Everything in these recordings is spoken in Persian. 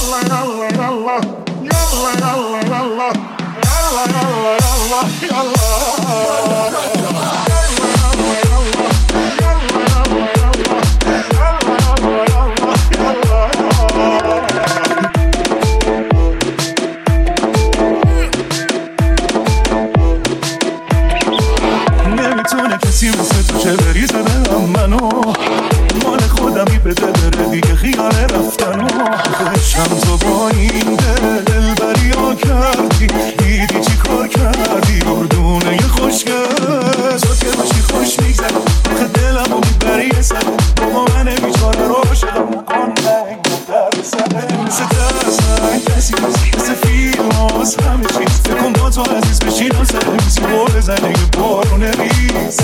نمیتونه کسی مثل تو چه بریزه دلم منو مال خودمی بده بره دیگه خیال رفتنو خشم تو با این دل بریا کردی دیدی چی کار کردی گردونه خوشگل تو که باشی خوش میگذر آخه دلمو میبری سر بابا من بیچاره رو شدم نکن نگه در سره مثل درسن کسی مثل فیلم هاست همه چیز فکن با تو عزیز بشینم سر میسی بول بزنه یه بارونه ریز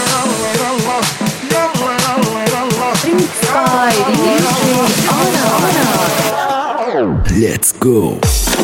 Let's go.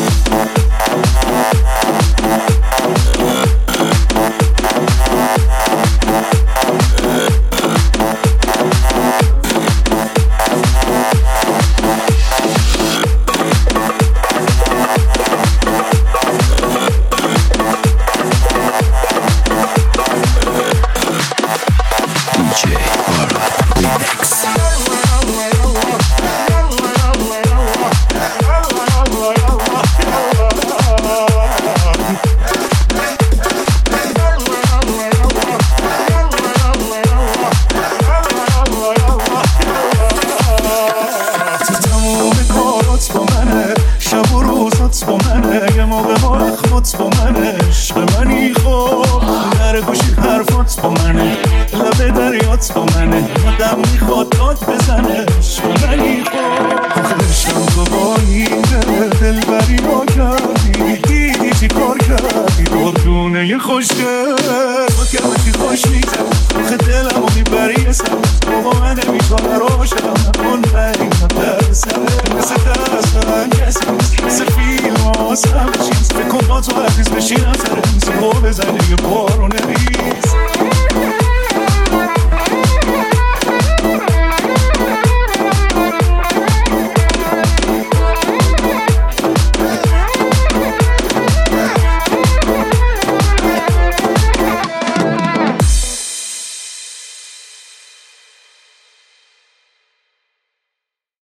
با منه یه موقع ها اخوات با منه عشق منی خوب در گوشی حرفات با منه لبه دریات با منه آدم میخواد داد بزنه عشق منی خوب عشقم تو با این دل بری ما کردی دیدی چی کار کردی دردونه یه خوشگل با که باشی خوش میگذر آخه دلمو میبری سر بابا من نمیتونه رو شدم نکن بگیم در سره مثل دستن کسی مثل فیلم هاست همه چیز فکر کن با تو عزیز بشینم سر میسی رو بزنه یه بارونه ریز